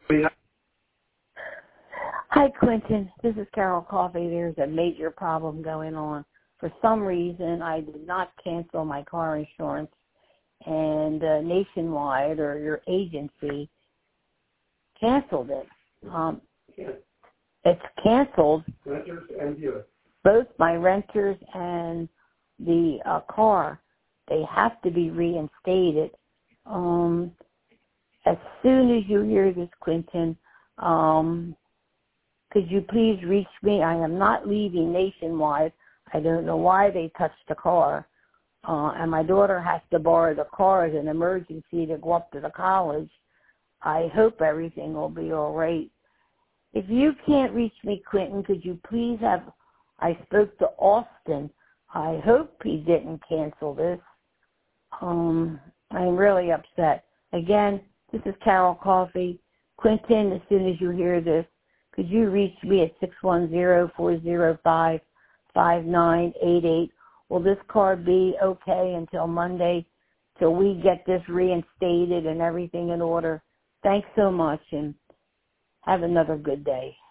Hi, Quentin. This is Carol Coffey. There's a major problem going on. For some reason, I did not cancel my car insurance, and Nationwide, or your agency, canceled it. It's canceled. Renters and dealers. Both my renters and the car. They have to be reinstated. As soon as you hear this, Quentin, could you please reach me? I am not leaving Nationwide. I don't know why they touched the car. And my daughter has to borrow the car as an emergency to go up to the college. I hope everything will be all right. If you can't reach me, Quentin, could you please I spoke to Austin. I hope he didn't cancel this. I'm really upset. Again, this is Carol Coffey. Quentin, as soon as you hear this, could you reach me at 610-405-5988? Will this car be okay until Monday, till we get this reinstated and everything in order? Thanks so much, and have another good day.